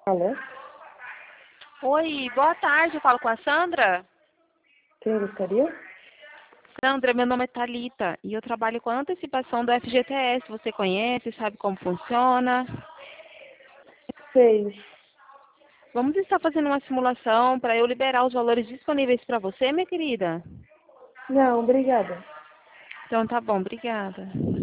Alô? Oi, boa tarde, eu falo com a Sandra. Quem gostaria? Sandra, meu nome é Thalita e eu trabalho com a antecipação do FGTS. Você conhece, sabe como funciona? Sei. Vamos estar fazendo uma simulação para eu liberar os valores disponíveis para você, minha querida? Não, obrigada. Então tá bom, obrigada.